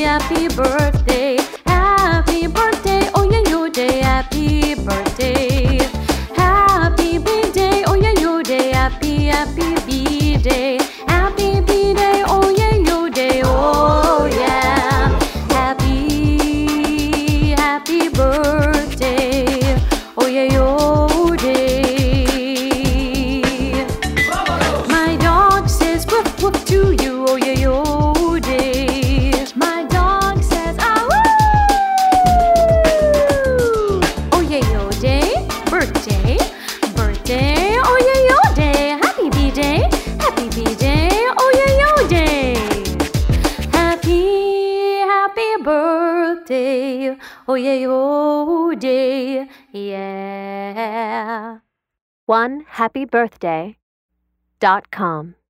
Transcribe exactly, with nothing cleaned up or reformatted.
happy birthday, happy birthday, oh yeah, your day, happy birthday, happy B-day, oh yeah, your day, happy, happy B-day, happy B-day, oh yeah, your day, oh yeah, happy, happy birthday, oh yeah, your day. My dog says woof woof to you, oh yeah, your day. My dog says ah woo, oh yeah, your day, birthday, birthday, oh yeah, your day, happy B-day, happy B-day, oh yeah, your day, happy, happy birthday, oh yeah, your day, yeah. one happy birthday dot com